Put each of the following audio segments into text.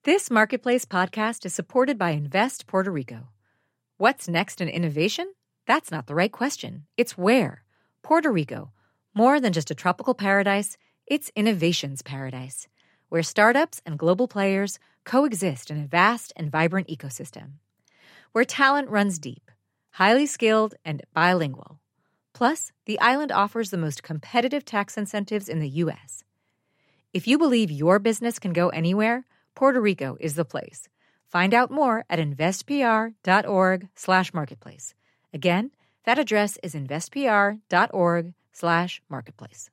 This Marketplace podcast is supported by Invest Puerto Rico. What's next in innovation? That's not the right question. It's where. Puerto Rico. More than just a tropical paradise, it's innovation's paradise, where startups and global players coexist in a vast and vibrant ecosystem. Where talent runs deep, highly skilled, and bilingual. Plus, the island offers the most competitive tax incentives in the U.S. If you believe your business can go anywhere, Puerto Rico is the place. Find out more at investpr.org/marketplace. Again, that address is investpr.org/marketplace.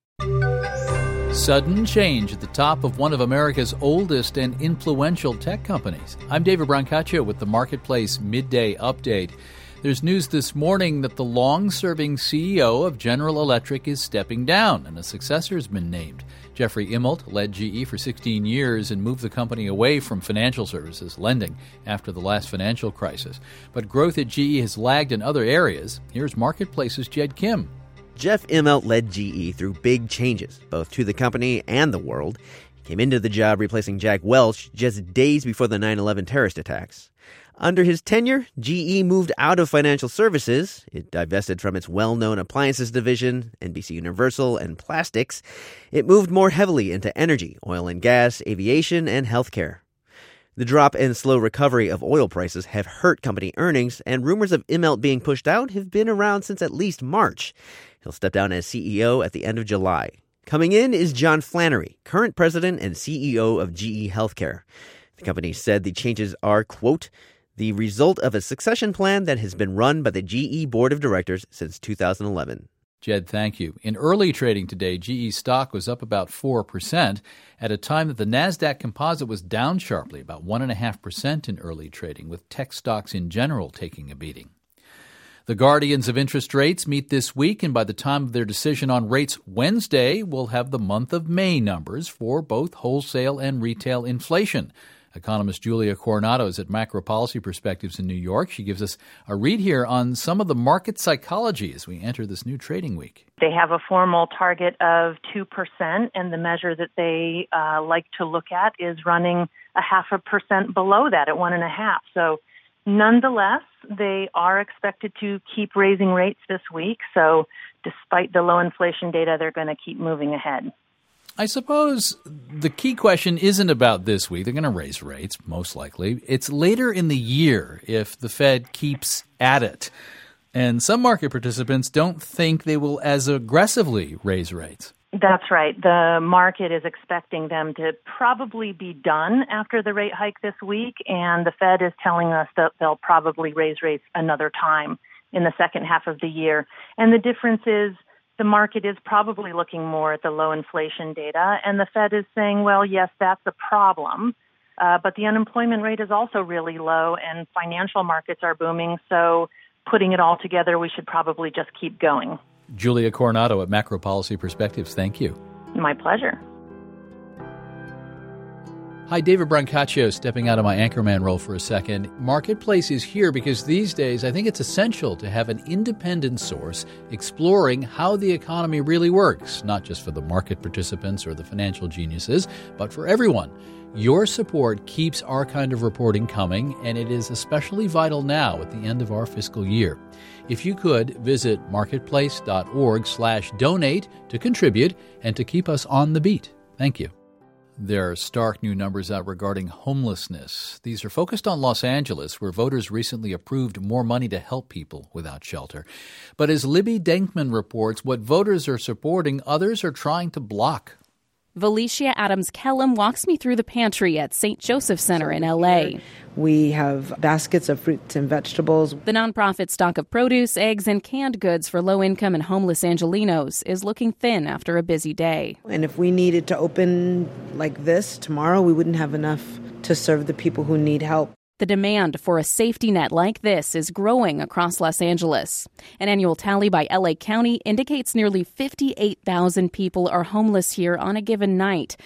Sudden change at the top of one of America's oldest and influential tech companies. I'm David Brancaccio with the Marketplace Midday Update. There's news this morning that the long-serving CEO of General Electric is stepping down, and a successor has been named. Jeffrey Immelt led GE for 16 years and moved the company away from financial services lending after the last financial crisis. But growth at GE has lagged in other areas. Here's Marketplace's Jed Kim. Jeff Immelt led GE through big changes, both to the company and the world. He came into the job replacing Jack Welch just days before the 9/11 terrorist attacks. Under his tenure, GE moved out of financial services. It divested from its well-known appliances division, NBC Universal, and plastics. It moved more heavily into energy, oil and gas, aviation, and healthcare. The drop and slow recovery of oil prices have hurt company earnings, and rumors of Immelt being pushed out have been around since at least March. He'll step down as CEO at the end of July. Coming in is John Flannery, current president and CEO of GE Healthcare. The company said the changes are, quote, the result of a succession plan that has been run by the GE Board of Directors since 2011. Jed, thank you. In early trading today, GE stock was up about 4% at a time that the NASDAQ composite was down sharply, about 1.5% in early trading, with tech stocks in general taking a beating. The guardians of interest rates meet this week, and by the time of their decision on rates Wednesday, we'll have the month of May numbers for both wholesale and retail inflation. Economist Julia Coronado is at Macro Policy Perspectives in New York. She gives us a read here on some of the market psychology as we enter this new trading week. They have a formal target of 2%, and the measure that they like to look at is running 0.5% below that at 1.5%. So nonetheless, they are expected to keep raising rates this week. So despite the low inflation data, they're going to keep moving ahead. I suppose the key question isn't about this week. They're going to raise rates, most likely. It's later in the year if the Fed keeps at it. And some market participants don't think they will as aggressively raise rates. That's right. The market is expecting them to probably be done after the rate hike this week, and the Fed is telling us that they'll probably raise rates another time in the second half of the year. And the difference is the market is probably looking more at the low inflation data, and the Fed is saying, well, yes, that's a problem, but the unemployment rate is also really low, and financial markets are booming, so putting it all together, we should probably just keep going. Julia Coronado at Macro Policy Perspectives, thank you. My pleasure. Hi, David Brancaccio, stepping out of my anchorman role for a second. Marketplace is here because these days I think it's essential to have an independent source exploring how the economy really works, not just for the market participants or the financial geniuses, but for everyone. Your support keeps our kind of reporting coming, and it is especially vital now at the end of our fiscal year. If you could, visit marketplace.org/donate to contribute and to keep us on the beat. Thank you. There are stark new numbers out regarding homelessness. These are focused on Los Angeles, where voters recently approved more money to help people without shelter. But as Libby Denkman reports, what voters are supporting, others are trying to block. Valicia Adams-Kellum walks me through the pantry at St. Joseph Center in L.A. We have baskets of fruits and vegetables. The nonprofit stock of produce, eggs, and canned goods for low-income and homeless Angelenos is looking thin after a busy day. And if we needed to open like this tomorrow, we wouldn't have enough to serve the people who need help. The demand for a safety net like this is growing across Los Angeles. An annual tally by LA County indicates nearly 58,000 people are homeless here on a given night,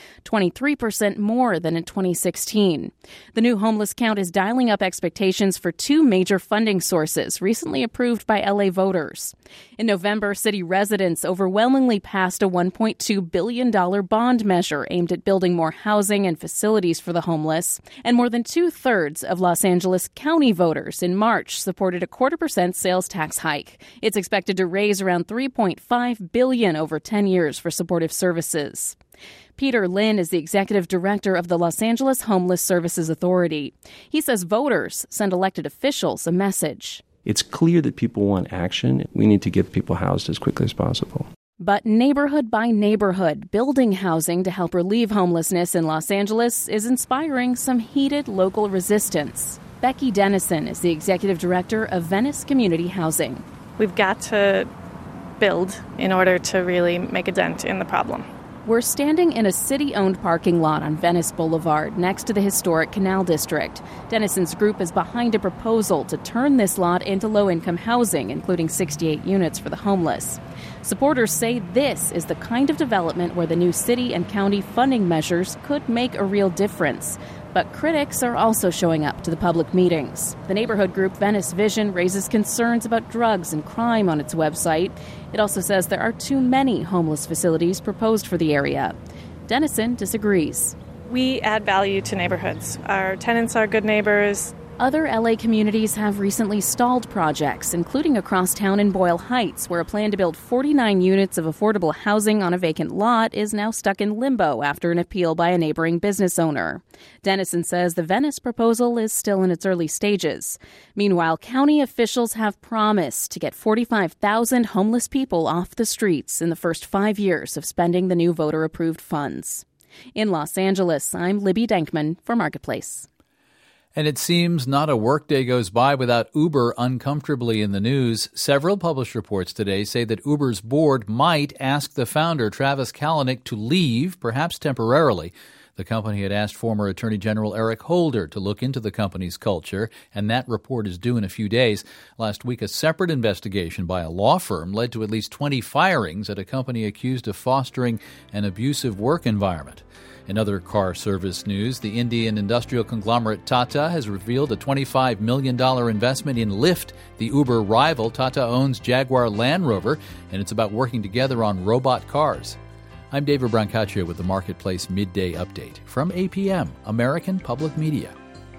23% more than in 2016. The new homeless count is dialing up expectations for two major funding sources recently approved by LA voters. In November, city residents overwhelmingly passed a $1.2 billion bond measure aimed at building more housing and facilities for the homeless, and more than two-thirds of Los Angeles County voters in March supported a 0.25% sales tax hike. It's expected to raise around $3.5 billion over 10 years for supportive services. Peter Lynn is the executive director of the Los Angeles Homeless Services Authority. He says voters send elected officials a message. It's clear that people want action. We need to get people housed as quickly as possible. But neighborhood by neighborhood, building housing to help relieve homelessness in Los Angeles is inspiring some heated local resistance. Becky Dennison is the executive director of Venice Community Housing. We've got to build in order to really make a dent in the problem. We're standing in a city-owned parking lot on Venice Boulevard next to the historic Canal District. Dennison's group is behind a proposal to turn this lot into low-income housing, including 68 units for the homeless. Supporters say this is the kind of development where the new city and county funding measures could make a real difference. But critics are also showing up to the public meetings. The neighborhood group Venice Vision raises concerns about drugs and crime on its website. It also says there are too many homeless facilities proposed for the area. Dennison disagrees. We add value to neighborhoods. Our tenants are good neighbors. Other LA communities have recently stalled projects, including across town in Boyle Heights, where a plan to build 49 units of affordable housing on a vacant lot is now stuck in limbo after an appeal by a neighboring business owner. Dennison says the Venice proposal is still in its early stages. Meanwhile, county officials have promised to get 45,000 homeless people off the streets in the first 5 years of spending the new voter-approved funds. In Los Angeles, I'm Libby Denkman for Marketplace. And it seems not a workday goes by without Uber uncomfortably in the news. Several published reports today say that Uber's board might ask the founder, Travis Kalanick, to leave, perhaps temporarily. The company had asked former Attorney General Eric Holder to look into the company's culture, and that report is due in a few days. Last week, a separate investigation by a law firm led to at least 20 firings at a company accused of fostering an abusive work environment. In other car service news, the Indian industrial conglomerate Tata has revealed a $25 million investment in Lyft, the Uber rival. Tata owns Jaguar Land Rover, and it's about working together on robot cars. I'm David Brancaccio with the Marketplace Midday Update from APM, American Public Media.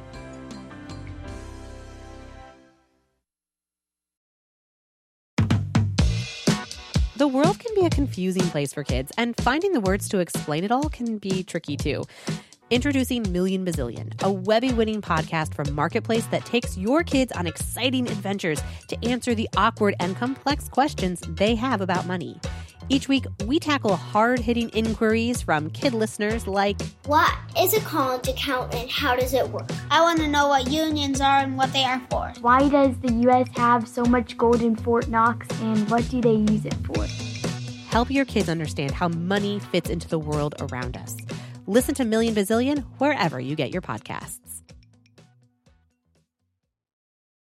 The world can be a confusing place for kids, and finding the words to explain it all can be tricky too. Introducing Million Bazillion, a Webby-winning podcast from Marketplace that takes your kids on exciting adventures to answer the awkward and complex questions they have about money. Each week, we tackle hard-hitting inquiries from kid listeners like, what is a college account and how does it work? I want to know what unions are and what they are for. Why does the U.S. have so much gold in Fort Knox and what do they use it for? Help your kids understand how money fits into the world around us. Listen to Million Bazillion wherever you get your podcasts.